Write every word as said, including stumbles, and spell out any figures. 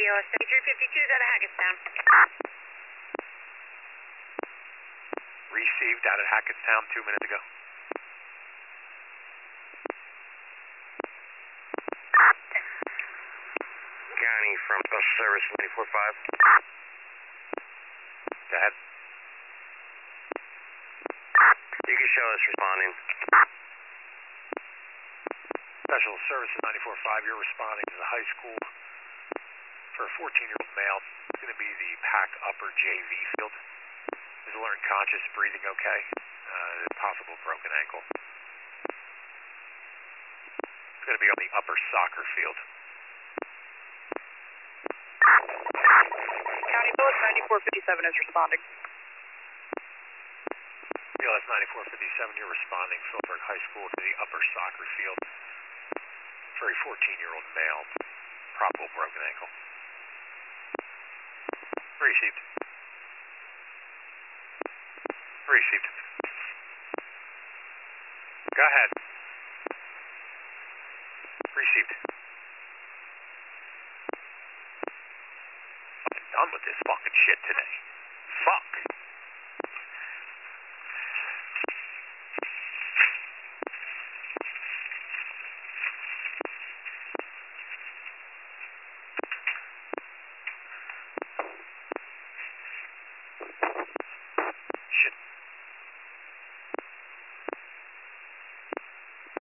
O S thirty-three fifty-two is out of Hackettstown. Received out of Hackettstown two minutes ago. County from Special Service ninety-four five. Go ahead. You can show us responding. Special Services ninety-four five, you're responding to the high school for a fourteen-year-old male. It's going to be the Pack Upper J V field. Is alert, conscious, breathing okay? Uh, possible broken ankle. It's going to be on the upper soccer field. County Village ninety-four fifty-seven is responding. B L S ninety-four fifty-seven, you're responding, Philbrook High School, to the upper soccer field for a fourteen-year-old male, probable broken ankle. Received. Received. Go ahead. Received. Fucking done with this fucking shit today. Fuck.